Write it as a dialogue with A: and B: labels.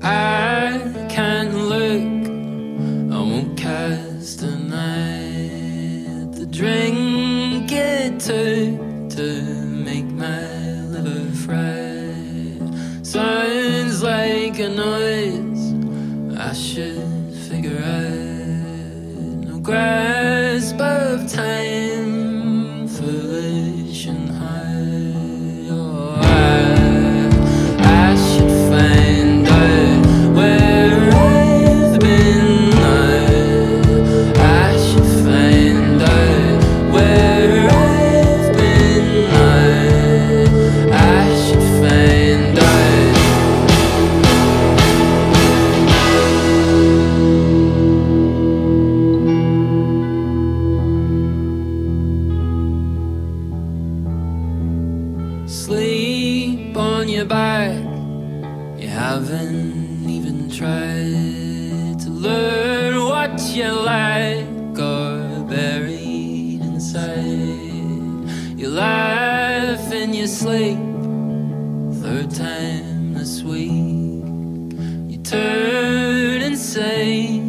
A: I can't look, I won't cast an eye at the drink it took to make my liver fry. Sounds like a noise I should figure out. No grasp of time, foolish and high. Oh, I should find out where I've been now. I should find out where I've been now. I should find out. Sleep on your back, you haven't even tried to learn what you like or buried inside. You laugh in your sleep, third time this week. You turn and say